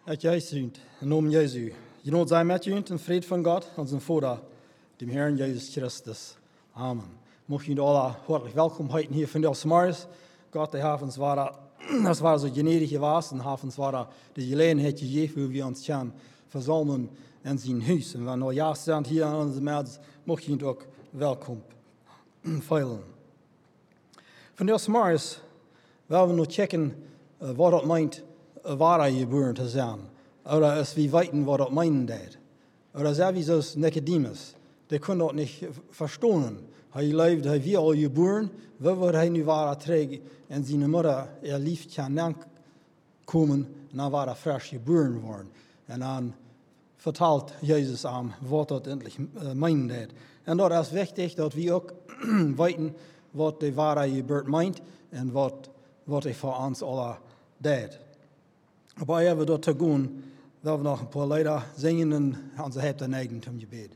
Uit Jezus, in naam Jesu. Je sei met u en vrede van God, onze Vader, dem Herrn Jesus Christus. Amen. Mocht jullie alle hartelijk welkom heten hier van de Samaris. Gott, der hat uns das war so gnädig gewesen, und hat uns die Gelegenheit gegeben, wo wir uns können versammeln in sein Haus. Und wenn wir ja sind hier an unserem März, mocht ihr auch willkommen feilen. Von der Samaris wollen wir noch checken, was das meint, wahrer geboren zu sein. Oder es wie weiten, was das meinen das. Oder so wie so Nikodemus, der konnte das nicht verstehen. Hij leefde, hij wie al geboren, waar wordt hij nu waar terug en zijn moeder lief kan komen en dan waar frisch geboren worden. En dan vertelt Jezus aan wat dat endlich meint. En dat is wichtig dat we ook weten wat de ware geboorte meint en wat hij voor ons alle deed. Aber even dat te gaan, willen we nog een paar lieder zingen en onze hebt een eigen zum gebed.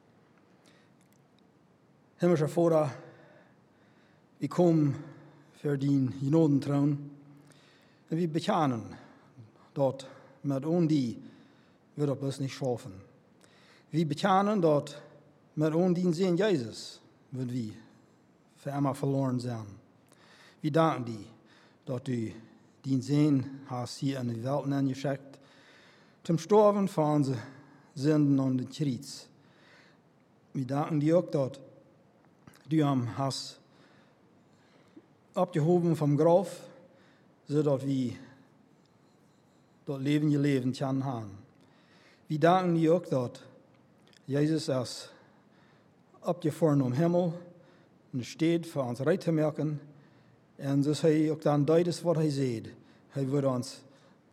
Himmlischer Vater, wir kommen für den Genodenthron und wir bekennen, dass mit ohne die wird es nicht schaffen. Wir bekennen, dass mit ohne den Sehen Jesus wird wir für immer verloren sein. Wir danken dir, dass du den Sehen hast hier in die Welt angeschickt, zum Sterben für unsere Sünden und den Kreuz. Wir danken dir auch, dass du hast abgehoben vom Grab, sodass wir das Leben gelebt haben. Wir danken dir auch, dass Jesus ist abgefahren im Himmel und steht für uns recht zu merken. Und dass er auch dann deutet, was er sieht. Er wird uns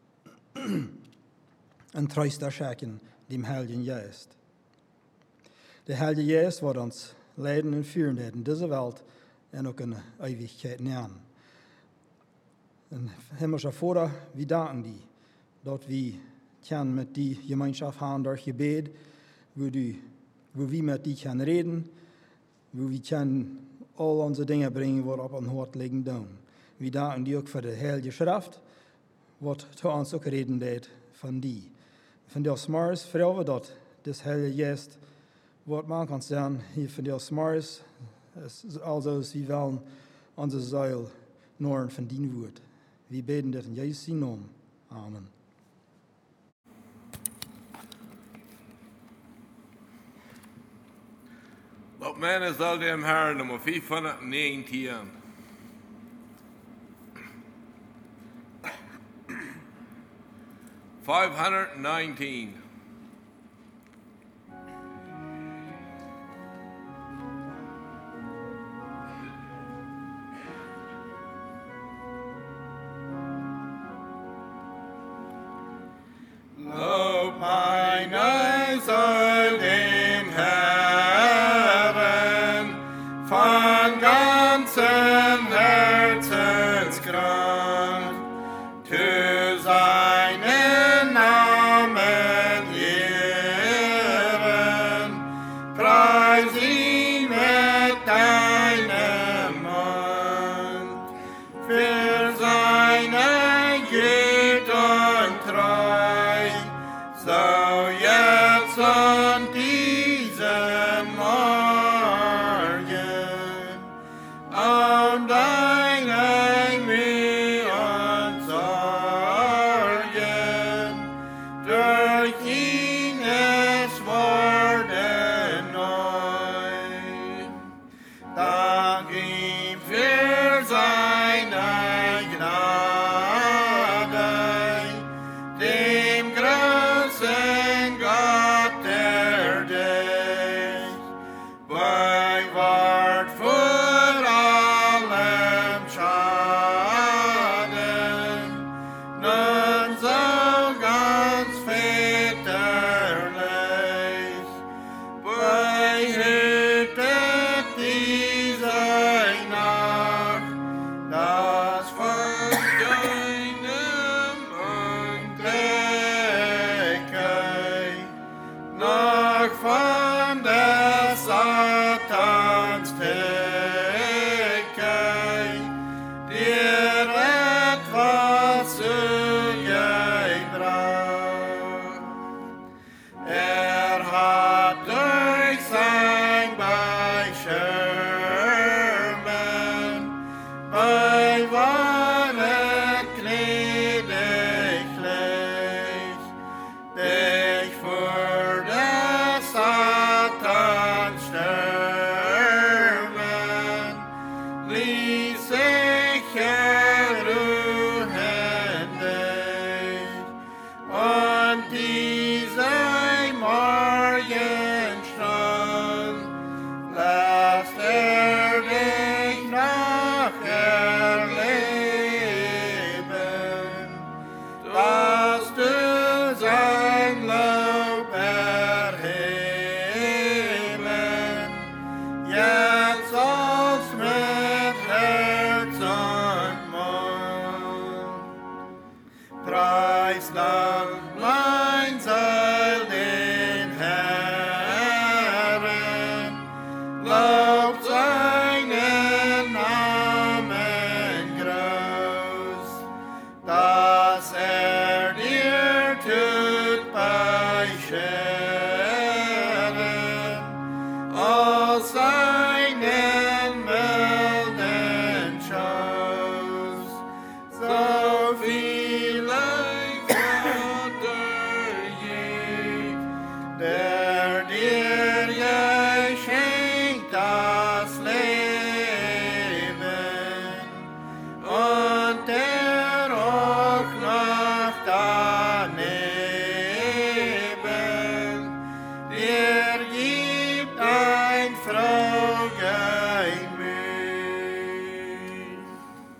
ein Tröster schenken, dem Heiligen Geist. Der Heilige Geist wird uns leiden und führen in dieser Welt und auch in der Ewigkeit nähern. Und himmlischer Vater, wir danken dir, dass wir mit dir Gemeinschaft haben durch Gebet, wo wir mit dir reden können, wo wir all unsere Dinge bringen, die auf unser Hort liegen. Wir danken dir auch für die Heilige Schrift, was zu uns auch reden wird von dir. Von der Smarts fragen wir, dass das Heilige Geist wat man kan zijn hier van de Samaris, also wie wollen onze Seil nur von dien woord. Wir beten das in Jesu Namen. Amen. Lob men soll dem Herrn Nummer 519. $519. Dem großen Preis Dank, mein Seil den Herrn, lobt seinen Namen groß, dass dir tut bei Scheren, aus seinen milden Schoß, so viel der dir geschenkt das Leben und der auch noch daneben dir gibt ein Freugemüt.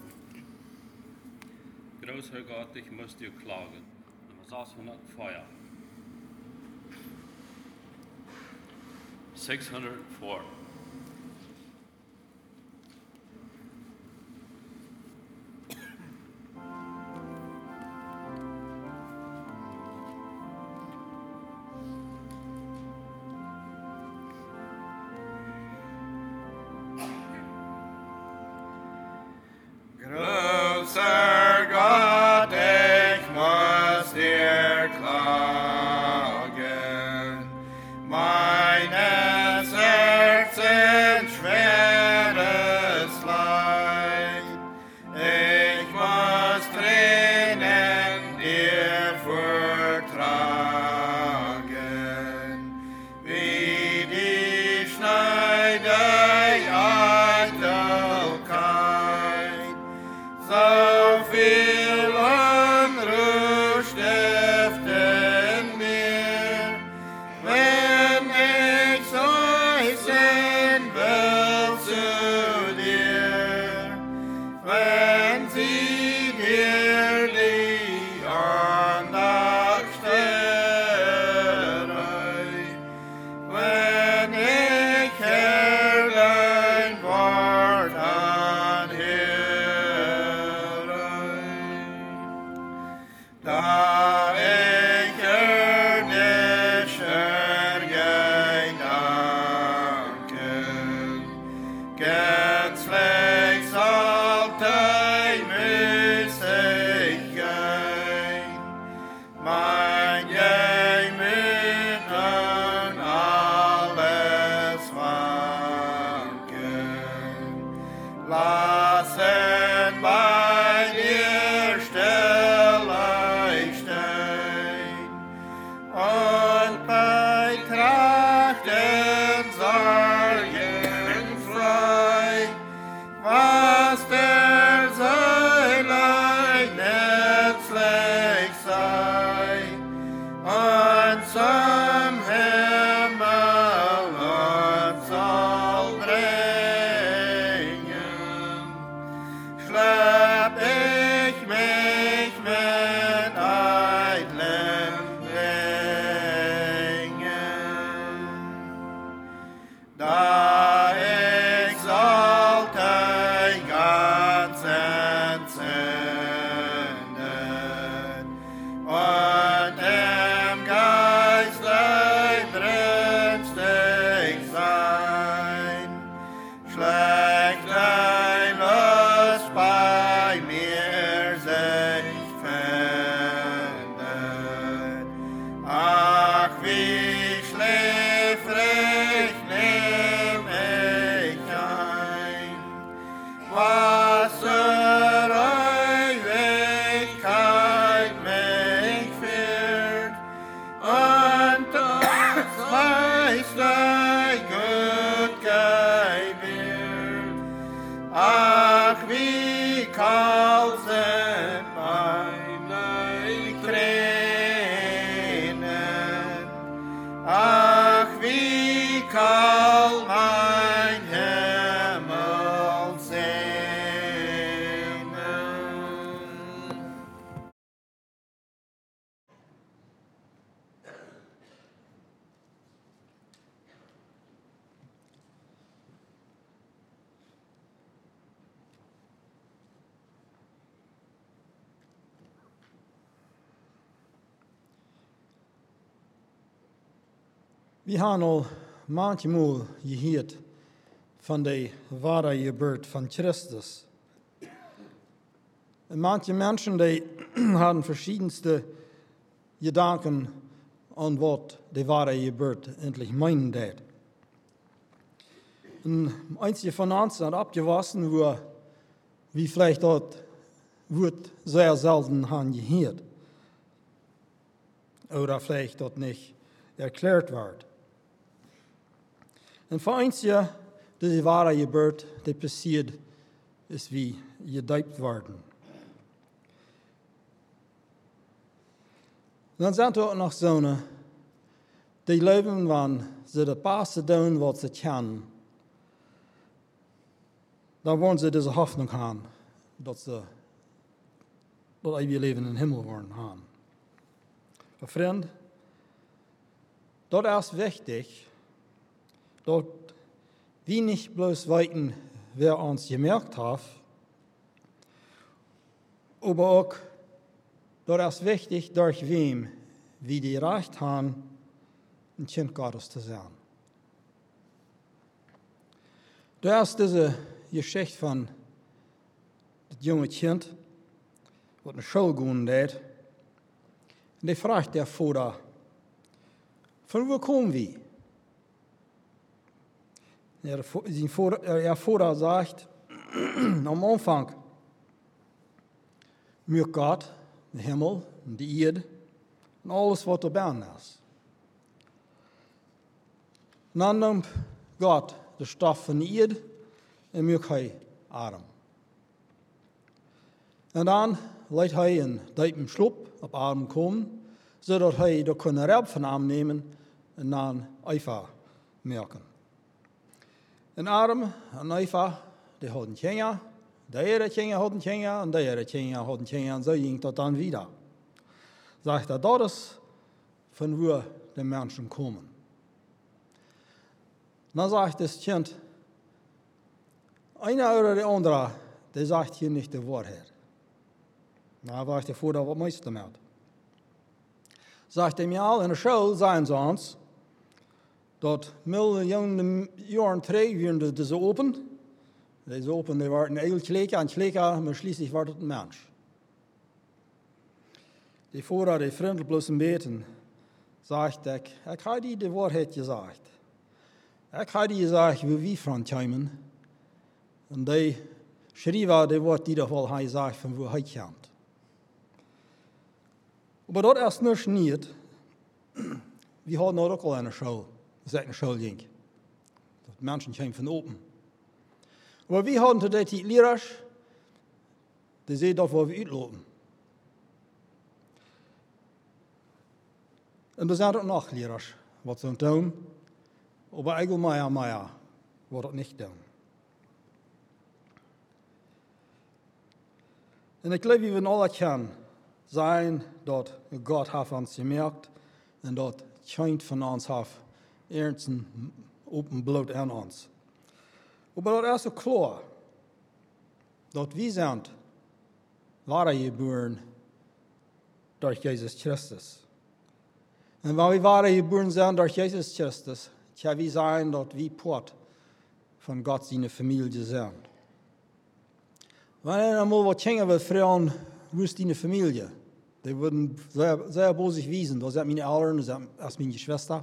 Großer Gott, ich muss dir klagen. Du hast von Feuer. 604. Großer Gott, ich muss dir klagen, meines Herzens schweres Leid. Ich muss Tränen dir vortragen, wie die Schneide Eitelkeit. So viel Unruhe stiften mir, wenn ich säusen will zu dir, wenn sie dir die Andacht störe, wenn ich Herr dein Wort anhöre. Da ich nicht gedanken, gänzlich sollte müßig gehen, mein Gemüt und alles wanken. Lassen bei dir still ich stehen. Wir haben al manchmal gehört von der wahre Geburt von Christus. Und manche Menschen, die haben verschiedenste Gedanken an was die wahre Geburt endlich meinen wird. Und einige von uns hat abgewaschen, wo wir vielleicht dort wird sehr selten haben gehört. Oder vielleicht dort nicht erklärt wird. Und für einige, die wahre Geburt, die passiert, ist wie gedeiht worden. Dan zijn er ook nog zonen die leven van ze de beste doen wat ze kunnen. Dan worden ze deze hoffnung hebben dat ze dat eeuwige leven in de hemel worden hebben. Maar vriend, dat is wichtig, dat we niet bloos weten wer ons gemerkt heeft, aber ook dat is wichtig durch wem wie die Recht haben, ein Kind Gottes zu sein. Da ist diese Geschichte von das junge Kind, was eine Schule gehen hat. Und die fragt der Vater, von wo kommen wir? Der Vater sagt, am Anfang, mir Gott, der Himmel und die Erde und alles, was dabei ist. Und dann nimmt Gott den Stoff von der Erde und macht Adam. Und dann lässt er in diesem Schlupp auf Adam kommen, sodass er da eine Reb von ihm nehmen und dann Eva merken. Und Adam und Eva, die hatten Kinder. Der ene Kinder hat ein Kinder und der andere Kinder hat ein Kinder und so ging das dann wieder. Sagt er, das ist von wo die Menschen kommen. Dann sagt das Kind, einer oder der andere, der sagt hier nicht die Wahrheit. Da war ich der Vater, was meinst du damit? Sagt er mir all, in der Schule sagen sie uns, dass Millionen Jahren terug werden diese open. Deze open, die waren een kleker, maar schließlich war das ein Mensch. Die Vater, die vriendelijk bloß im Beten, sagt ich habe dir die Wahrheit gesagt. Ich habe dir gesagt, wie wir von kommen. Und die schrieben, die Wort, die doch wohl gesagt, von wo er kommt. Aber das ist nicht nicht. Wir haben auch al eine Schule. Das ist eine Schule ging. Die Menschen kommen von oben. Aber wir haben today die Lehrer, die sehen doch, wo wir uitlopen. Und da sind auch noch Lehrer, was sie tun. Aber eigentlich mehr, was das nicht tun. Und ich glaube, wir alle können sein, dass Gott hat uns gemerkt und dass kein von uns hat ernsten open Blut an uns. Aber das ist so klar, dass wir sind wahre geboren durch Jesus Christus. Und wenn wir wahre geboren sind durch Jesus Christus, können wir sein, dass wir Part von Gott seine Familie sind. Wenn einer mal was Kinder will fragen, wo ist deine Familie? Die würden sehr, sehr bosig wiesen. Das sind meine Eltern, das ist meine Schwester.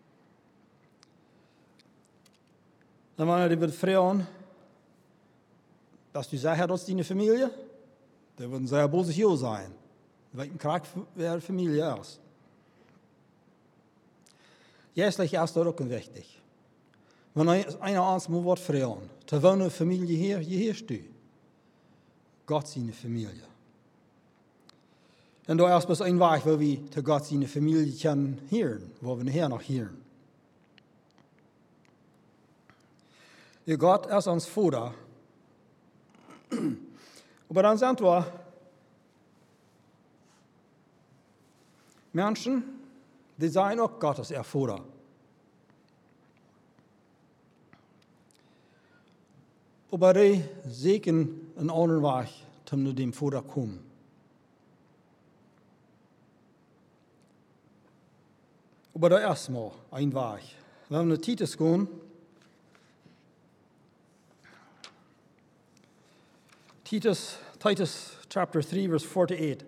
Dan wanneer die wil vragen, dass du sagst, das ist deine Familie, die würden sehr böse hier sein. Welchen Charakter wer Familie ist. Jährlich ist das auch wichtig. Wenn einer uns mal was fragen, zu welcher Familie hier gehörst du? Gott seine Familie. Und da ist bis ein Weg, wo wir zu Gott seine Familie können hören, wo wir nachher noch hören. Ja, Gott ist uns Vater. Aber dann sind wir Menschen, die sagen auch, Gott ist ihr Vater. Aber die sehen einen anderen Weg, um zu dem Vater zu kommen. Aber da erstmal ein Weg. Wenn wir naar Titus gehen, Titus chapter 3, verse 4 to 8.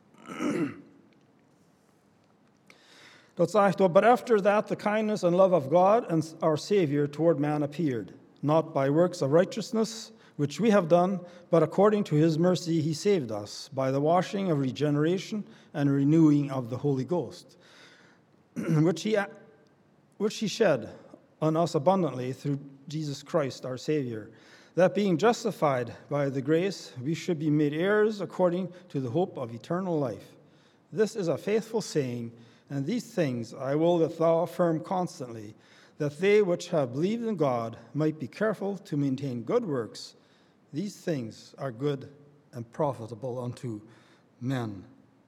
Dort sagt er, but after that the kindness and love of God and our Savior toward man appeared, not by works of righteousness, which we have done, but according to his mercy he saved us, by the washing of regeneration and renewing of the Holy Ghost, which he shed on us abundantly through Jesus Christ our Savior, that being justified by the grace, we should be made heirs according to the hope of eternal life. This is a faithful saying, and these things I will that thou affirm constantly, that they which have believed in God might be careful to maintain good works. These things are good and profitable unto men.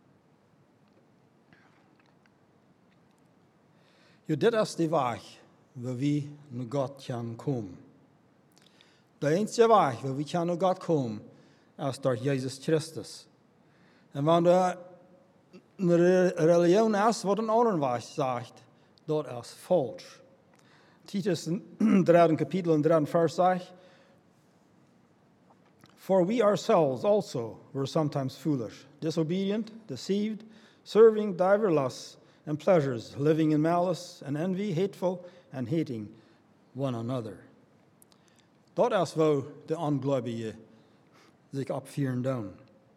Jo, dit is de weg waar we naar God kan komen. De enige weg waar we kan naar God komen, is door Jezus Christus. En wanneer de religion is wat een andere weg zegt, dat is falsch. Titus 3 kapitel en 3 vers zegt, for we ourselves also were sometimes foolish, disobedient, deceived, serving divers lusts and pleasures, living in malice and envy, hateful and hating one another. Dat is waar de ongläubige zich opvieren doen.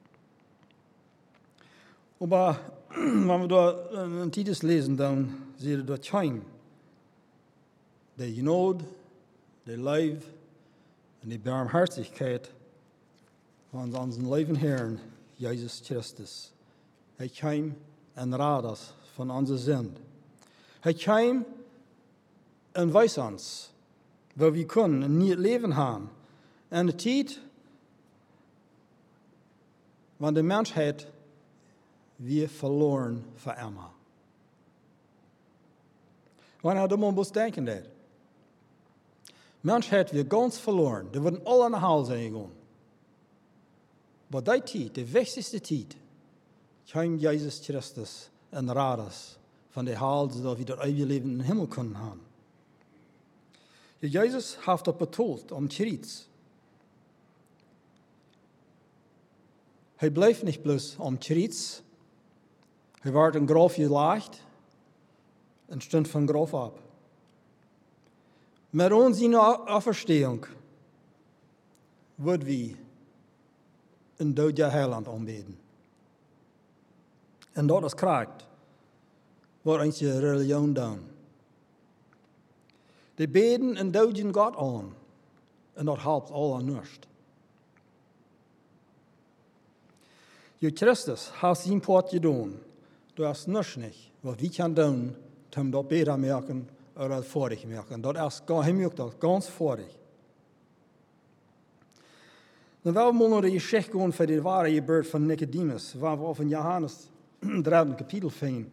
Aber wenn wir da in Titus lesen, dann sehen wir dort kein die Genade, die Liebe und die Barmherzigkeit von unseren lieben Herrn, Jesus Christus. Er kam und rat uns von unserer Sünde. Er kam und weiß uns, wo wir können ein neues Leben haben. In der Zeit, wenn die Menschheit wir verloren für immer. Wanneer er man bloß denken dat. Menschheit wir ganz verloren. Die würden alle naar Hause zijn gegaan. Aber die tijd, de wichtigste tijd, kwam Jesus Christus en raad ons van de haal, zodat we dat eeuwige leven in de hemel kunnen hebben. Jesus heeft dat betoeld om Christus. Hij bleef niet bloos om Christus. Hij werd een graf gelegd en stond van graf op. Met onze auferstehung worden we een doodje heiland aanbeden. En dat is kracht wat onze religion doen. Die beden en doodjen God aan. En dat helpt al aan niets. Je Christus heeft zijn part gedaan. Dat is niets niet wat we kunnen doen om dat beter te maken of dat vorig te maken. Dat is dat ganz vorig. Dan willen we naar de geschichte gaan voor de ware gebeurd van Nicodemus, waar we in Johannes 3 kapitel vinden.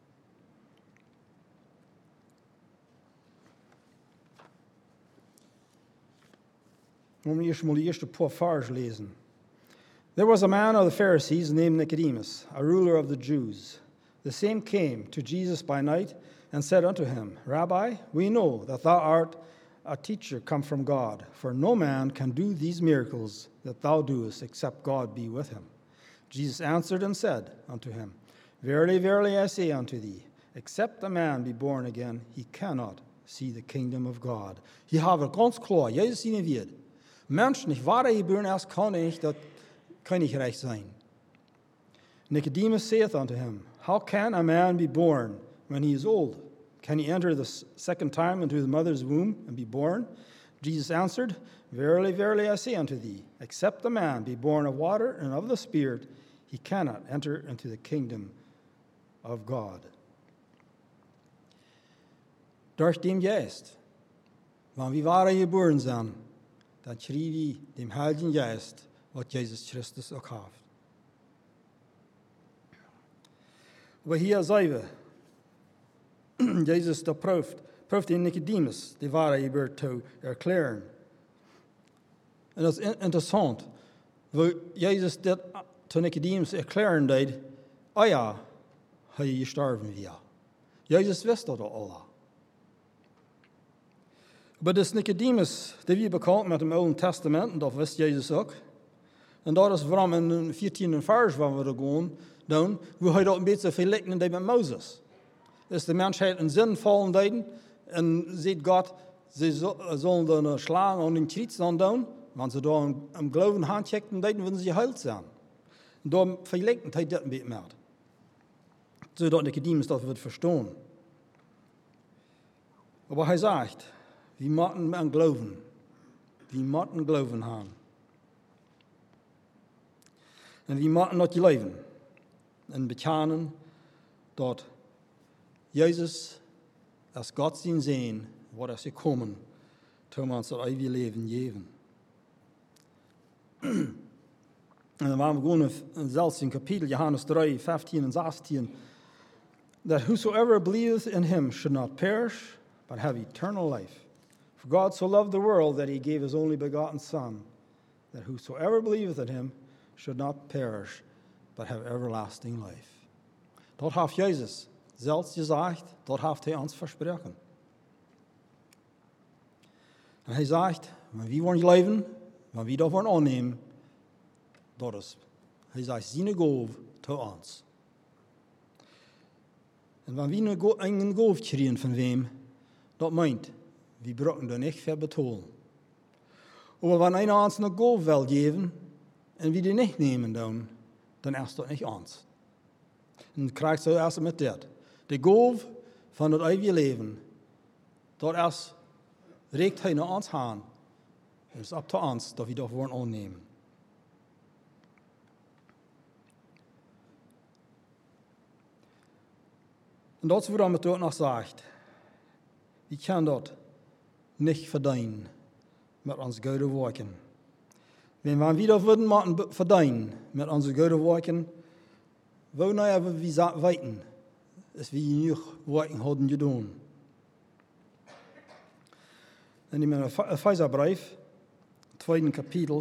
Laten we eerst maar de eerste paar versen lezen. There was a man of the Pharisees named Nicodemus, a ruler of the Jews. The same came to Jesus by night and said unto him, Rabbi, we know that thou art a teacher come from God, for no man can do these miracles that thou doest except God be with him. Jesus answered and said unto him, Verily, verily, I say unto thee, except a man be born again, he cannot see the kingdom of God. Hier haben wir ganz klar, Jesus ihnen wird. Mensch nicht wahre geboren ist, kann nicht das Königreich sein. Nicodemus saith unto him, How can a man be born when he is old? Can he enter the second time into the mother's womb and be born? Jesus answered, Verily, verily, I say unto thee, except a man be born of water and of the Spirit, he cannot enter into the kingdom of God. Durch den Geist, wenn wir wahre geboren sind, dann kriegen wir den Heiligen Geist, was Jesus Christus auch hat. Aber hier sehen wir, Jesus da prüft den Nicodemus, die wahre Geburt zu erklären. Und das ist interessant, weil Jesus das zu Nicodemus erklären deed, ja, hij gestorben weer. Jezus wist dat al. Maar dus Nicodemus, die wie bekend met het Oude Testament, en dat wist Jezus ook. En dat is waarom in de 14e vers waar we er gaan doen, hoe hij dat een beetje vergelijken met Mozes. Dus de mensheid in zinvollen tijden en ziet God, ze zullen dan slaan en een kriets dan doen, want ze daar een geloven handchecken tijden, willen ze geheild zijn. En daarom vergelijkt hij dat een beetje met. Zodat Nicodemus dat wordt verstaan. Maar hij zegt, we moeten aan geloven. We moeten geloven hebben. En we moeten dat leven. En bekennen dat Jezus als God zijn, wat is gekomen, om ons dat eeuwige leven geven. En dan waren we gewoon zelfs in kapitel Johannes 3, 15 en 16. That whosoever believeth in him should not perish, but have eternal life. For God so loved the world that he gave his only begotten Son, that whosoever believeth in him should not perish, but have everlasting life. Dat heeft Jezus zelfs gezegd, dat heeft hij ons versproken. En hij zegt, wanneer we leven, wanneer we dat worden aannemen, dat is, hij zegt, zijn geloof tot ons. En wanneer we een geloof krijgen van wem, dat meint, we brauchen er niet voor betalen. Maar wanneer einer ons een geloof wil geven, en we die niet nemen dan is dat niet ons. En dan krijg je eerst met dit. De geloof van het eeuwige leven, dat is, reikt hij naar ons aan. Het is op te ons dat we dat worden aannemen. En dat is waarom het ook nog zegt. We kunnen dat niet verdienen met ons goede werken. Wenn wir das würden verdienen mit unseren guten Werken, wo hebben we weten, dass wir genug Werken hadden gedaan. En in mijn Epheserbrief, 2. kapitel,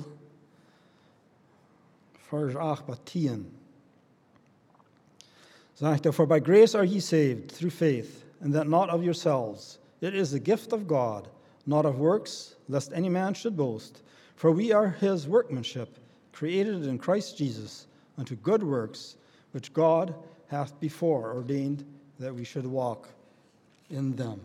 vers 8 bis 10, sagt er, for by grace are ye saved through faith, and that not of yourselves. It is the gift of God, not of works, lest any man should boast. For we are his workmanship, created in Christ Jesus, unto good works, which God hath before ordained that we should walk in them.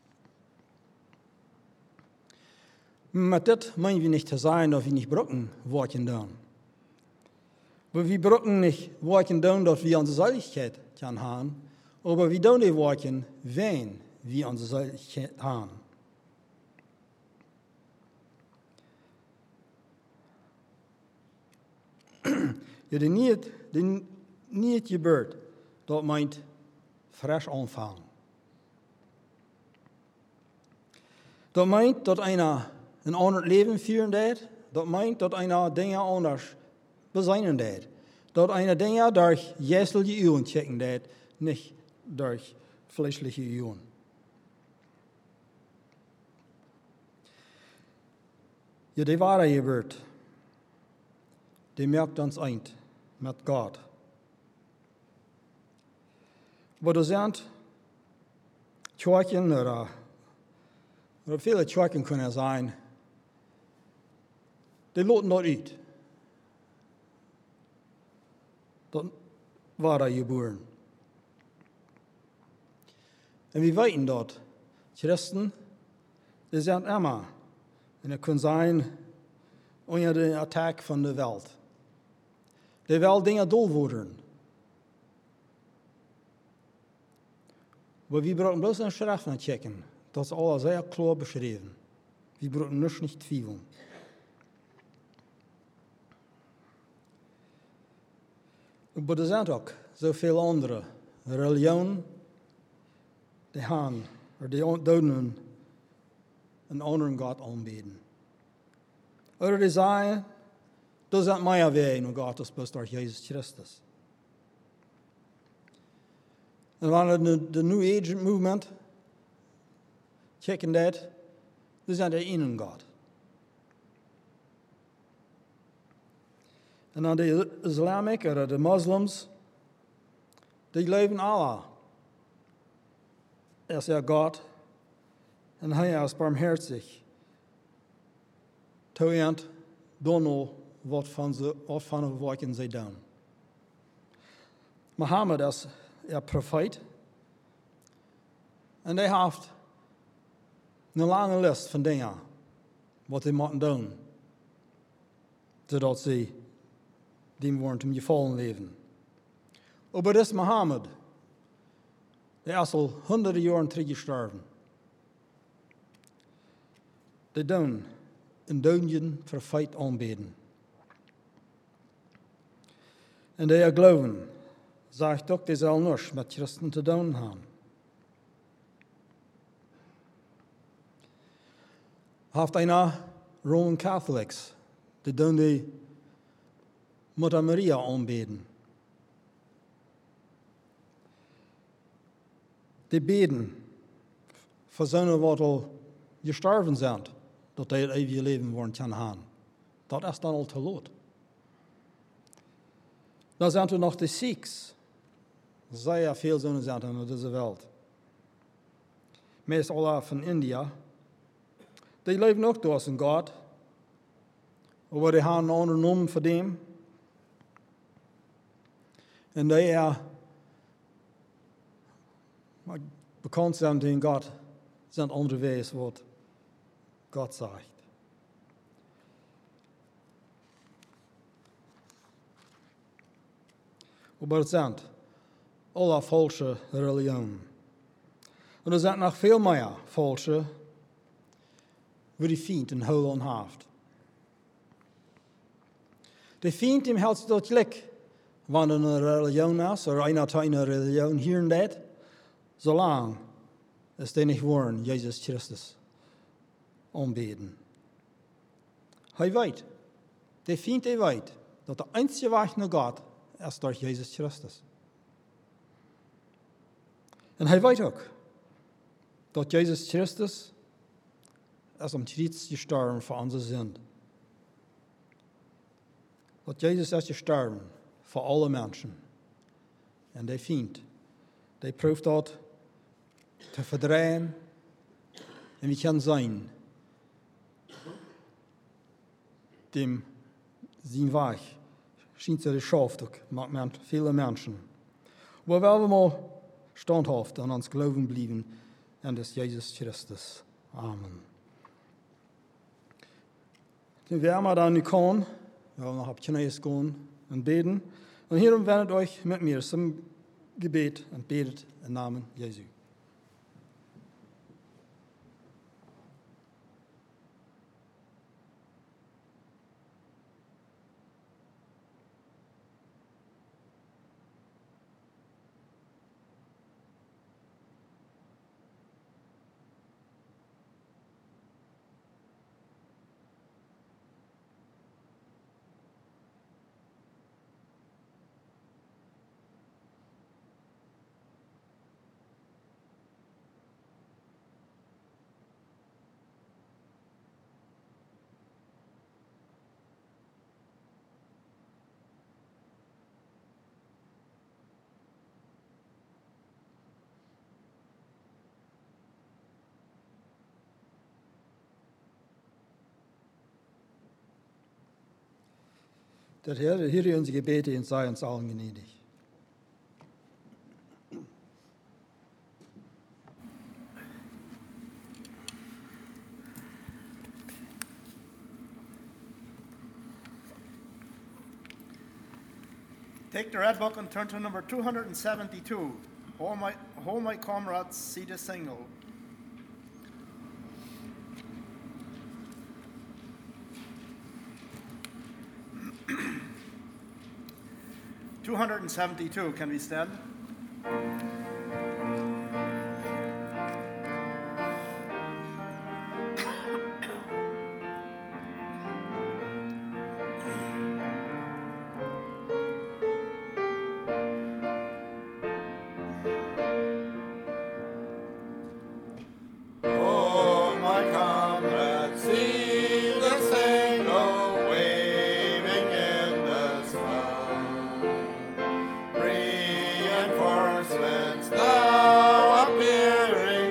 Met dit meinen wir nicht zu sagen, dass wir nicht brauchen, Worten tun. Aber wir brauchen nicht Worten tun, dass wir unsere Seligkeit haben, aber wir tun die Worte, wenn wir unsere Seligkeit haben. Ja, die niet gebeurt, dat meint fresh aanvangen. Dat meint dat einer een ander leven führen deed. Dat meint dat einer dingen anders bezinnen deed. Dat einer dingen durch geestliche Uhren checken deed, nicht durch fleischliche Uhren. Ja, die Wahrheit gebeurt. Die merkt uns ein mit Gott. Aber da sind Kirchen oder viele Kirchen können sein, die lassen das uit. Das war da geboren. Und wir weten dort, Christen, die sind immer, und es kann sein, unter den Attack von der Welt. Die wil dingen dol worden. Maar we brauchen bloß een schrift naar checken. Dat is alles sehr klar beschreven. We brauchen nichts nicht zweifeln. Maar er zijn ook zoveel andere religionen die gaan, of die doen een andere God aanbieden. Oder die zeggen, dat is mijn weg naar God, dat is door Jezus Christus. En wanneer de New Age movement checken dat zijn er één God. En dan de Islamic of de moslims, die leven Allah. is God en hij is barmherzig. Toeend dono wat van wat zij doen. Mohammed is profeet en hij heeft een lange lijst van dingen wat hij moeten doen, zodat ze die worden om gevallen leven. Maar dit is Mohammed. Hij is al honderden jaren terug gestorven. Die doen een duinje voor feit aanbeden. En die geloven, zegt ook, die zal niets met christen te doen hebben. Heeft een Roman Catholics, die doen die Mutter Maria aanbeden. Die beden voor zonen wat al gestorven zijn, dat die het eeuwige leven worden kan hebben. Dat is dan al te laat. Dan zijn er nog de Sikhs. Zeer veel zonen zijn er in deze wereld. Meestal van India. Die leven ook door zijn God. Maar die hebben een andere naam voor hem. En die bekend zijn tegen God, zijn andere wijze wat God zegt. Maar het zijn alle valse religionen. En er zijn nog veel meer valse, waar die vindt een hol aan heeft. Die vindt hem helst dat gelijk, wanneer een religion is, of een religion hier en dat, zolang is die niet worden Jezus Christus aanbeden. Hij weet, die vindt hij weet, dat de einzige weg naar God is door Jezus Christus. En hij weet ook, dat Jezus Christus is om Christus gestorven voor onze zonde. Dat Jezus is gestorven voor alle mensen. En die vindt, die proeft dat te verdrijven. En wie kan zijn, dem zijn weg schijnt ze geschafft ook met viele mensen. Maar wel we maar standhaft aan ons geloven blijven en dat is Jezus Christus. Amen. Toen wir maar dan nu komen, we gaan nog op Knieën gaan en beden. En hierom wendet euch met mir zum Gebet en betet in Namen Jesu. Dat Herr, höre unsere Gebete und sei uns allen gnädig. Take the red book and turn to number 272. All my comrades see the signal. (272), can we stand? Reinforcements now appearing.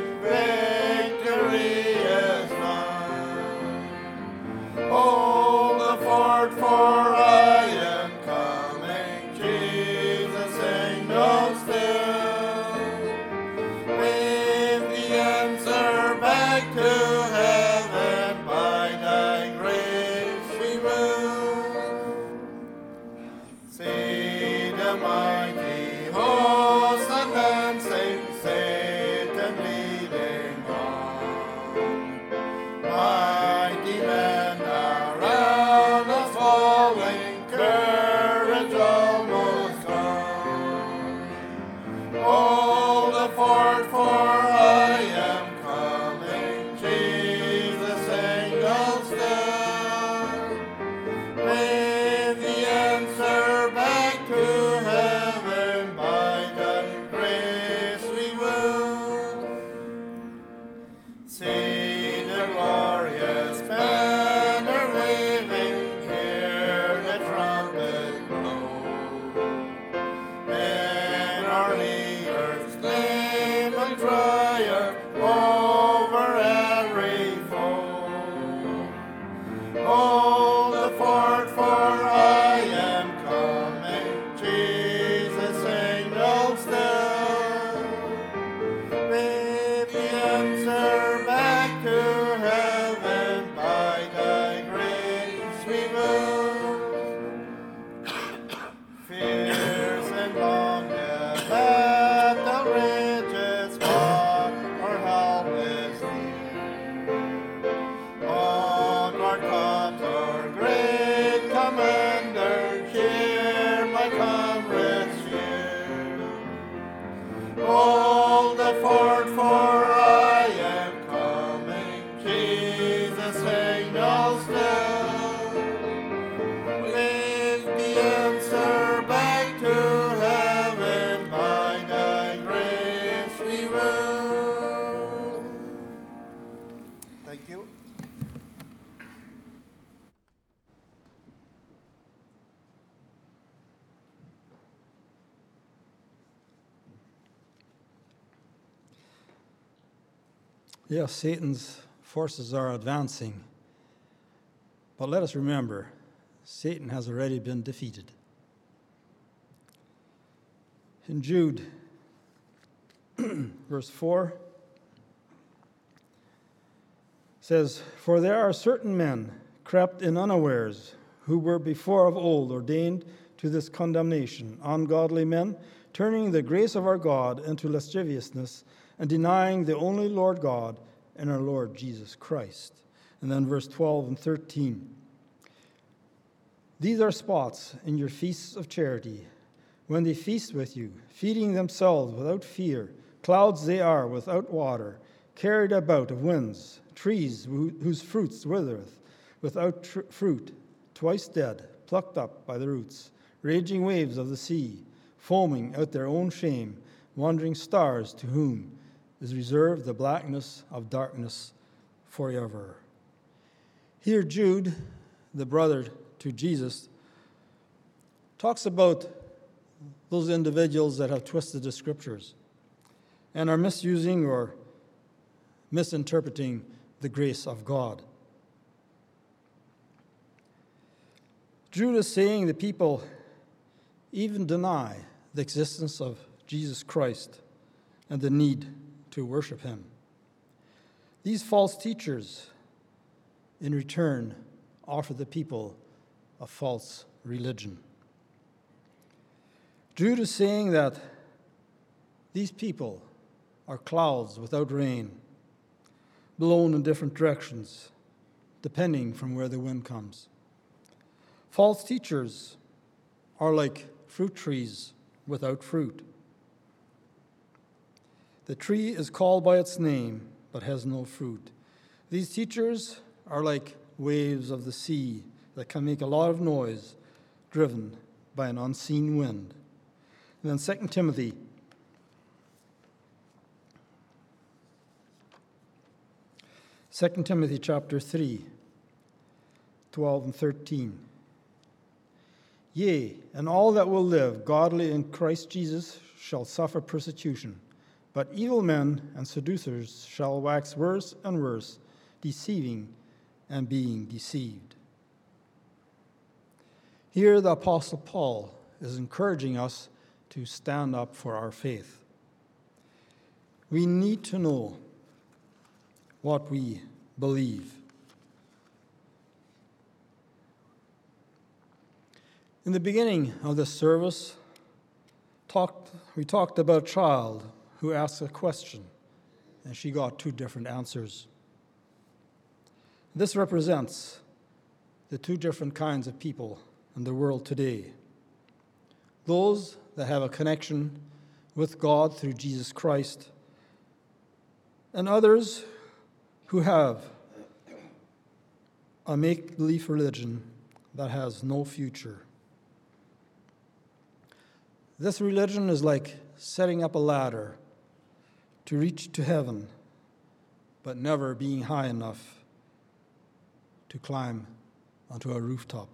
to heaven, by thy grace we rule. See the mighty host advancing, Satan leading on. Mighty men around us falling, courage almost gone. Hold the fort, for I am coming, Jesus' angel stand. With the answer back to heaven, by thy grace we will. See the glorious banner waving, hear the trumpet blow. Then our leaders claim and triumph over every foe. Hold the fort, for I am coming, Jesus' angel stand. With the answer back to heaven, by thy grace we will. Fierce and long the battle rages, but our help is near. Onward comes our great commander, cheer my comrades cheer. Hold the fort, for I am coming, Jesus' angel stand. With the answer back to heaven, by thy grace we will. Thank you. Yes, Satan's forces are advancing. But let us remember, Satan has already been defeated. In Jude, verse 4, says, "For there are certain men crept in unawares, who were before of old ordained to this condemnation, ungodly men, turning the grace of our God into lasciviousness, and denying the only Lord God and our Lord Jesus Christ." And then verse 12 and 13. "These are spots in your feasts of charity, when they feast with you, feeding themselves without fear. Clouds they are without water, carried about of winds, trees whose fruits withereth, without fruit, twice dead, plucked up by the roots, raging waves of the sea, foaming out their own shame, wandering stars to whom is reserved the blackness of darkness forever." Here Jude, the brother to Jesus, talks about those individuals that have twisted the scriptures and are misusing or misinterpreting the grace of God. Jude is saying the people even deny the existence of Jesus Christ and the need to worship him. These false teachers, in return, offer the people a false religion. Jude is saying that these people are clouds without rain, blown in different directions, depending from where the wind comes. False teachers are like fruit trees without fruit. The tree is called by its name, but has no fruit. These teachers are like waves of the sea that can make a lot of noise, driven by an unseen wind. And then 2 Timothy chapter 3, 12 and 13. "Yea, and all that will live godly in Christ Jesus shall suffer persecution. But evil men and seducers shall wax worse and worse, deceiving and being deceived." Here the Apostle Paul is encouraging us to stand up for our faith. We need to know what we believe. In the beginning of this service, we talked about a child who asked a question, and she got two different answers. This represents the two different kinds of people in the world today. Those that have a connection with God through Jesus Christ, and others who have a make-believe religion that has no future. This religion is like setting up a ladder to reach to heaven, but never being high enough to climb onto a rooftop.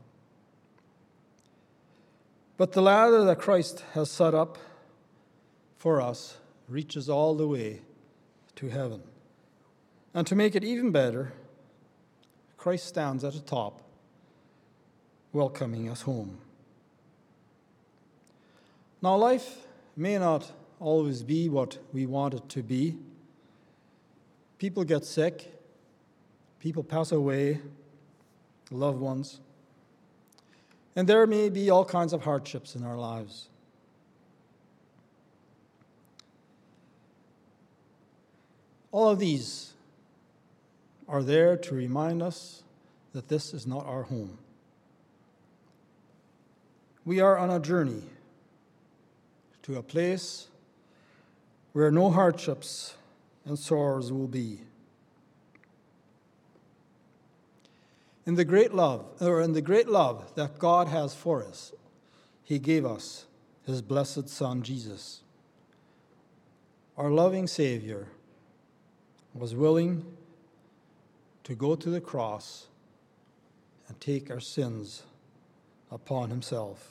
But the ladder that Christ has set up for us reaches all the way to heaven. And to make it even better, Christ stands at the top, welcoming us home. Now, life may not always be what we want it to be. People get sick, people pass away, loved ones, and there may be all kinds of hardships in our lives. All of these are there to remind us that this is not our home. We are on a journey to a place where no hardships and sorrows will be. In the great love that God has for us, He gave us His blessed Son, Jesus. Our loving Savior was willing to go to the cross and take our sins upon Himself.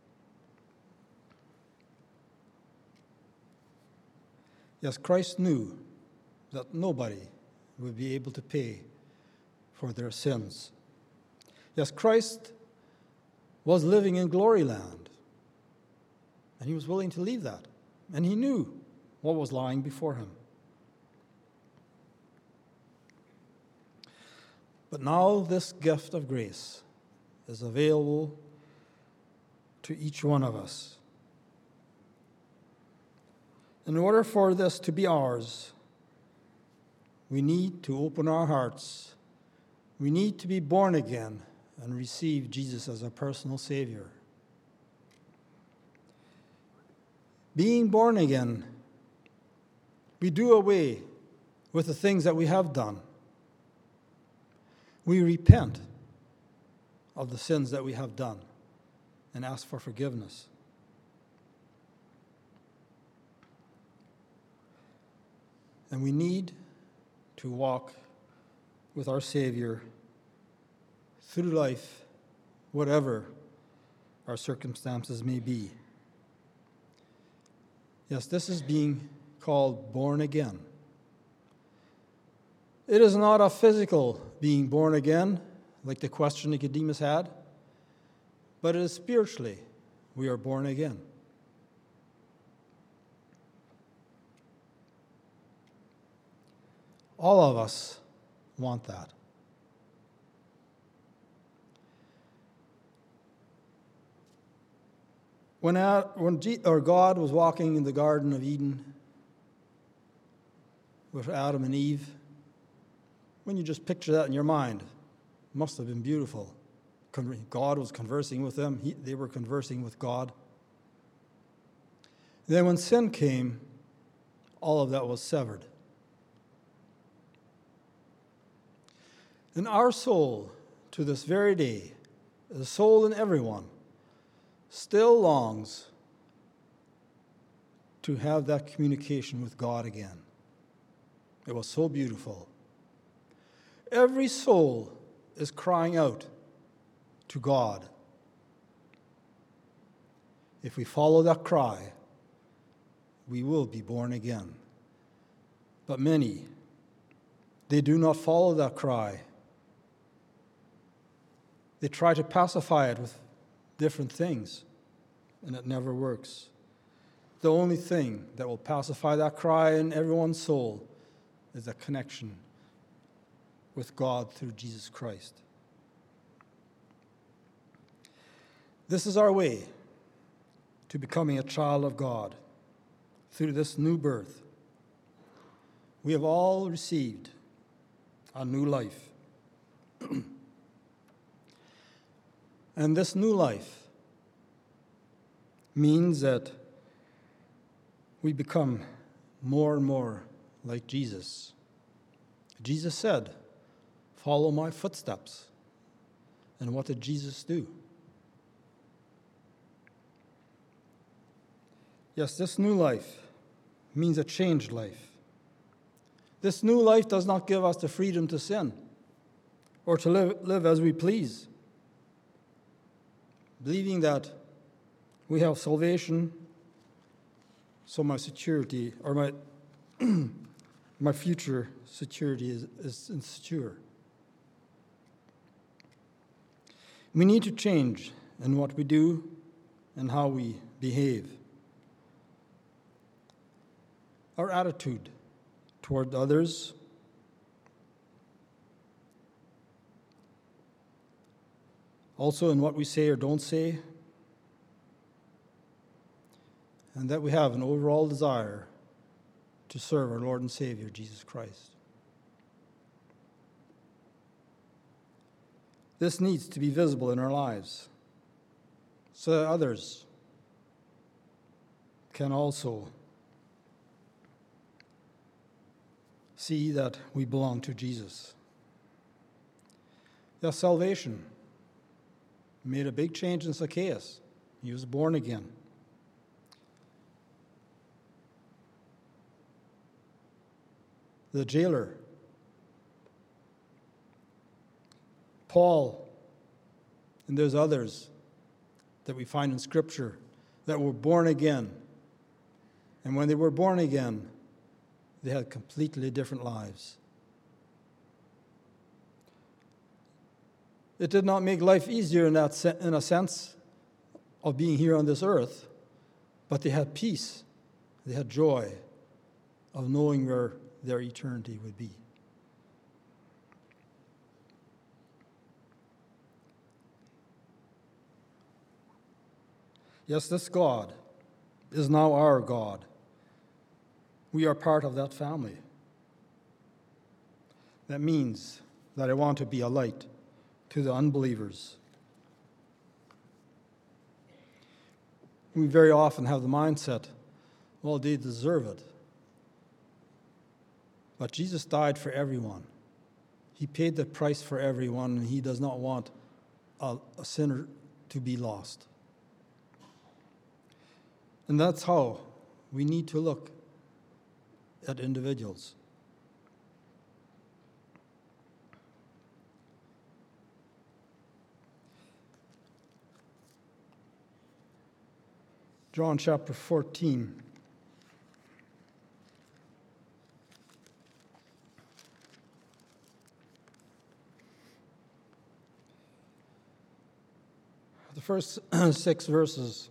Yes, Christ knew that nobody would be able to pay for their sins. Yes, Christ was living in glory land, and He was willing to leave that, and He knew what was lying before Him. But now this gift of grace is available to each one of us. In order for this to be ours, we need to open our hearts. We need to be born again and receive Jesus as our personal Savior. Being born again, we do away with the things that we have done. We repent of the sins that we have done and ask for forgiveness. And we need to walk with our Savior through life, whatever our circumstances may be. Yes, this is being called born again. It is not a physical being born again, like the question Nicodemus had, but it is spiritually we are born again. All of us want that. When God was walking in the Garden of Eden with Adam and Eve, when you just picture that in your mind, it must have been beautiful. God was conversing with them. They were conversing with God. Then when sin came, all of that was severed. And our soul, to this very day, the soul in everyone, still longs to have that communication with God again. It was so beautiful. Every soul is crying out to God. If we follow that cry, we will be born again. But many, they do not follow that cry. They try to pacify it with different things, and it never works. The only thing that will pacify that cry in everyone's soul is a connection with God through Jesus Christ. This is our way to becoming a child of God through this new birth. We have all received a new life. And this new life means that we become more and more like Jesus. Jesus said, "Follow my footsteps." And what did Jesus do? Yes, this new life means a changed life. This new life does not give us the freedom to sin or to live as we please. Believing that we have salvation, so my security, or my future security is insecure. We need to change in what we do and how we behave. Our attitude toward others, also in what we say or don't say, and that we have an overall desire to serve our Lord and Savior, Jesus Christ. This needs to be visible in our lives so that others can also see that we belong to Jesus. The salvation made a big change in Zacchaeus. He was born again. The jailer, Paul, and there's others that we find in Scripture that were born again. And when they were born again, they had completely different lives. It did not make life easier in a sense of being here on this earth, but they had peace, they had joy of knowing where their eternity would be. Yes, this God is now our God. We are part of that family. That means that I want to be a light to the unbelievers. We very often have the mindset, well, they deserve it. But Jesus died for everyone. He paid the price for everyone, and he does not want a sinner to be lost. And that's how we need to look at individuals. John chapter 14. The first 6 verses,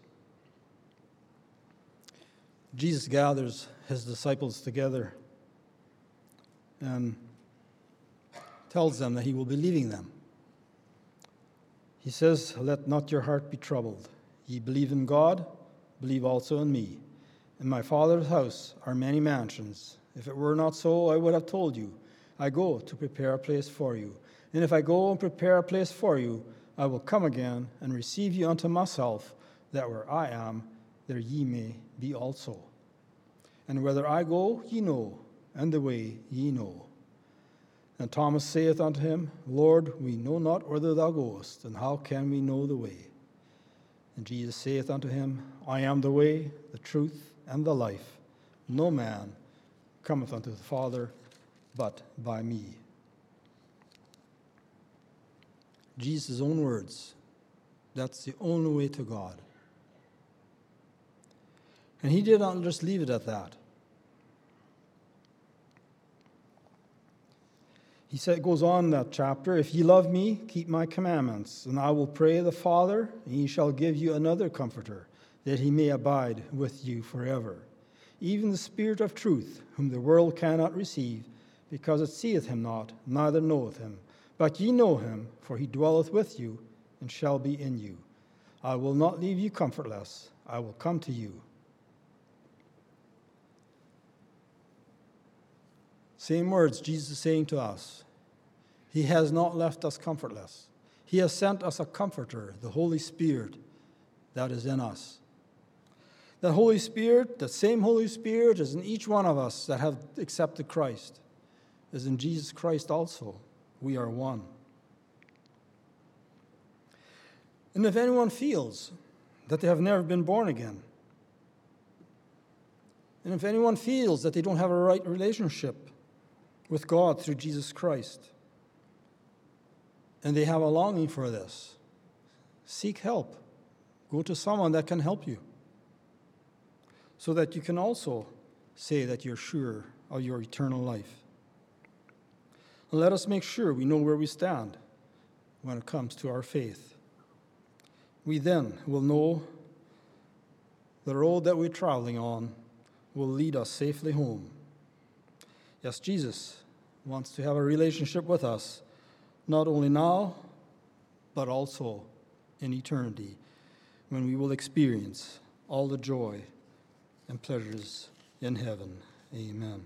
Jesus gathers his disciples together and tells them that he will be leaving them. He says, "Let not your heart be troubled. Ye believe in God, believe also in me. In my Father's house are many mansions. If it were not so, I would have told you. I go to prepare a place for you. And if I go and prepare a place for you, I will come again and receive you unto myself, that where I am, there ye may be also. And whither I go, ye know, and the way ye know." And Thomas saith unto him, "Lord, we know not whither thou goest, and how can we know the way?" And Jesus saith unto him, "I am the way, the truth, and the life. No man cometh unto the Father but by me." Jesus' own words. That's the only way to God. And he did not just leave it at that. He goes on in that chapter, "If ye love me, keep my commandments, and I will pray the Father, and he shall give you another comforter, that he may abide with you forever. Even the Spirit of truth, whom the world cannot receive, because it seeth him not, neither knoweth him. But ye know him, for he dwelleth with you, and shall be in you. I will not leave you comfortless. I will come to you. Same words Jesus is saying to us. He has not left us comfortless. He has sent us a comforter, the Holy Spirit that is in us. That Holy Spirit, the same Holy Spirit is in each one of us that have accepted Christ, is in Jesus Christ also. We are one. And if anyone feels that they have never been born again, and if anyone feels that they don't have a right relationship with God through Jesus Christ, and they have a longing for this, seek help. Go to someone that can help you, so that you can also say that you're sure of your eternal life. And let us make sure we know where we stand when it comes to our faith. We then will know the road that we're traveling on will lead us safely home. Yes, Jesus wants to have a relationship with us, not only now, but also in eternity, when we will experience all the joy and pleasures in heaven. Amen.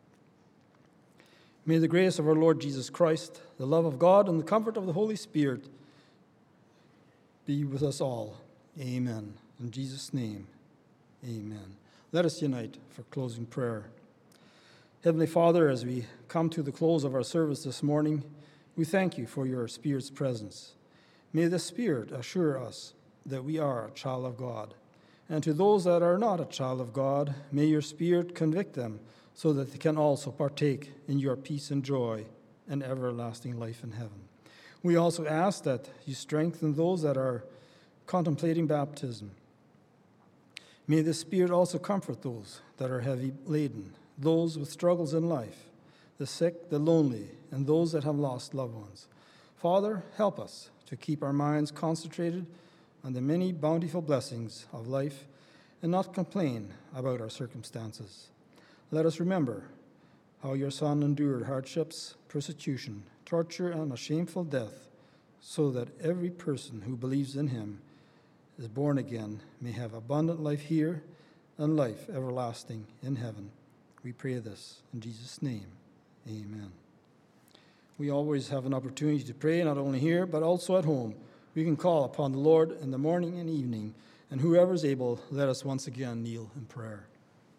May the grace of our Lord Jesus Christ, the love of God, and the comfort of the Holy Spirit be with us all. Amen. In Jesus' name, amen. Let us unite for closing prayer. Heavenly Father, as we come to the close of our service this morning, we thank you for your Spirit's presence. May the Spirit assure us that we are a child of God. And to those that are not a child of God, may your Spirit convict them so that they can also partake in your peace and joy and everlasting life in heaven. We also ask that you strengthen those that are contemplating baptism. May the Spirit also comfort those that are heavy laden, those with struggles in life, the sick, the lonely, and those that have lost loved ones. Father, help us to keep our minds concentrated on the many bountiful blessings of life and not complain about our circumstances. Let us remember how your Son endured hardships, persecution, torture, and a shameful death, so that every person who believes in him is born again may have abundant life here and life everlasting in heaven. We pray this in Jesus' name. Amen. We always have an opportunity to pray, not only here, but also at home. We can call upon the Lord in the morning and evening, and whoever is able, let us once again kneel in prayer.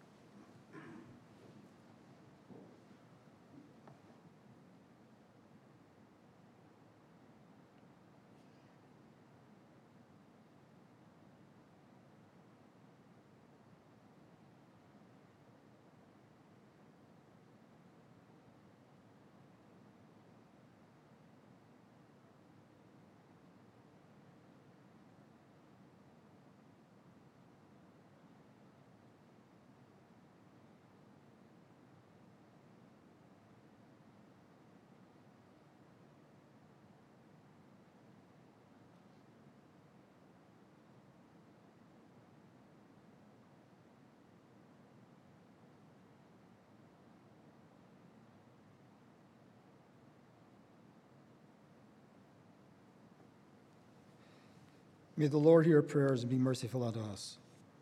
May the Lord hear our prayers and be merciful unto us.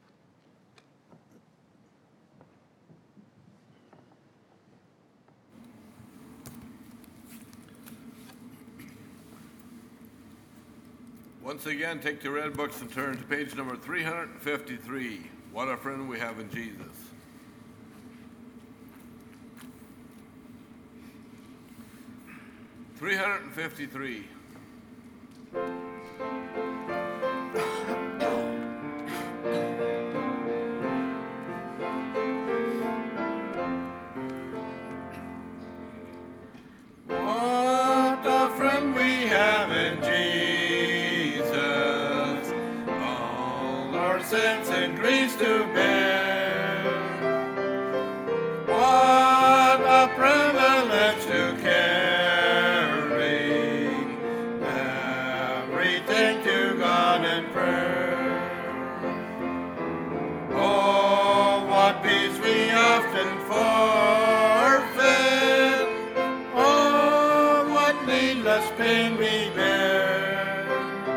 Once again, take your red books and turn to page number 353. What a friend we have in Jesus. (353). What a friend we have in Jesus, all our sins and griefs to bear. What a privilege to carry everything to God in prayer. Oh, what peace we often forfeit pain we bear.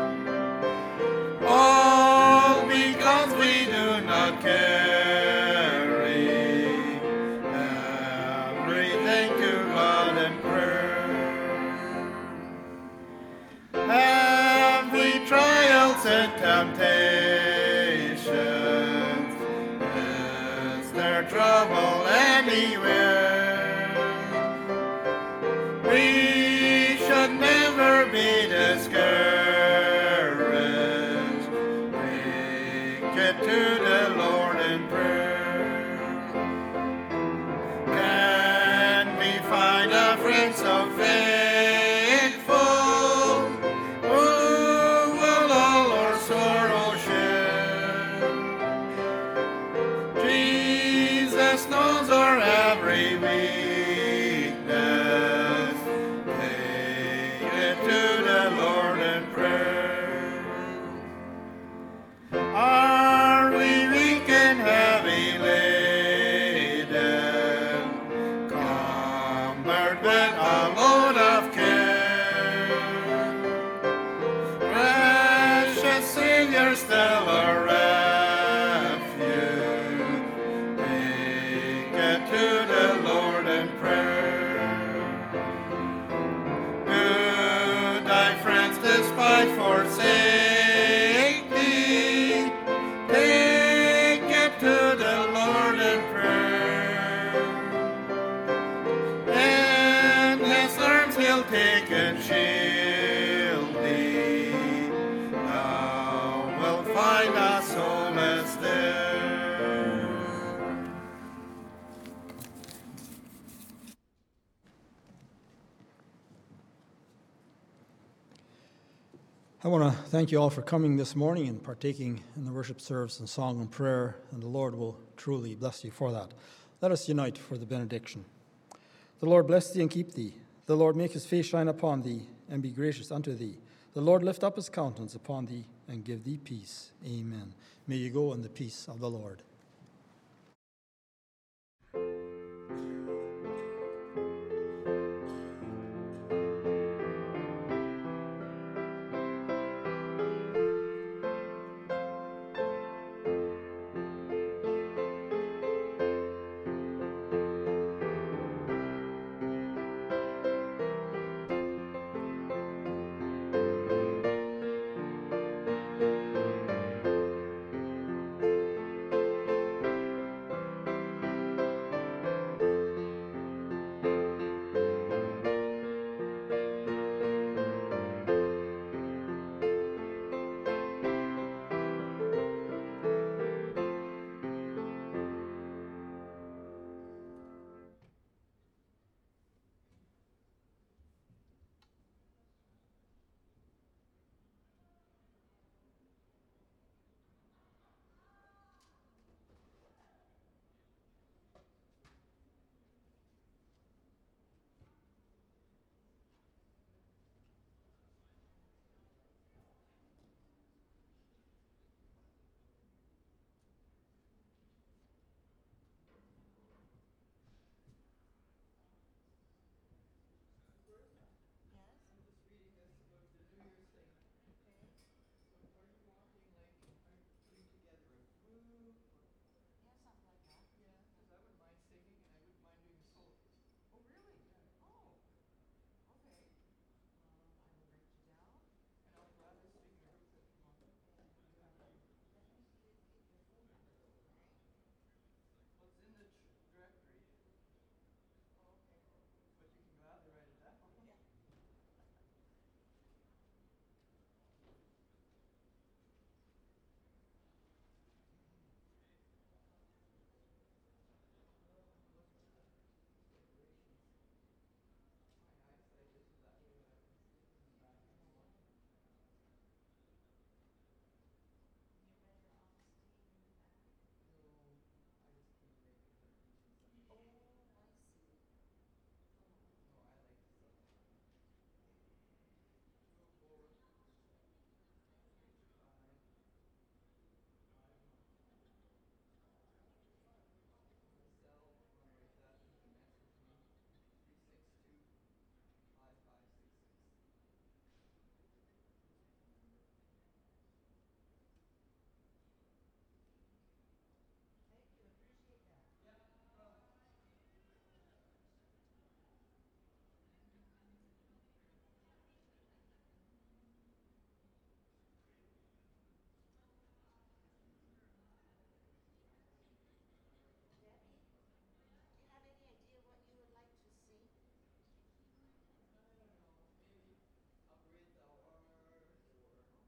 All because we do not carry everything to God in prayer. Every trials and temptations, is there trouble anywhere? We should never be discouraged. Take it to the Lord in prayer. Can we find a friend so faithful, who will all our sorrow share? Jesus knows our every weakness. Take it to the Lord in prayer. Are we weak and heavy laden, cumbered with a load of care? Precious Savior, still a refuge. Take it to the Lord in prayer. Do thy friends despise forsake thee? Take it to the Lord in prayer. In his arms he'll take and shield thee. Thou wilt find a solace there. I want to thank you all for coming this morning and partaking in the worship service and song and prayer, and the Lord will truly bless you for that. Let us unite for the benediction. The Lord bless thee and keep thee. The Lord make his face shine upon thee and be gracious unto thee. The Lord lift up his countenance upon thee and give thee peace. Amen. May you go in the peace of the Lord.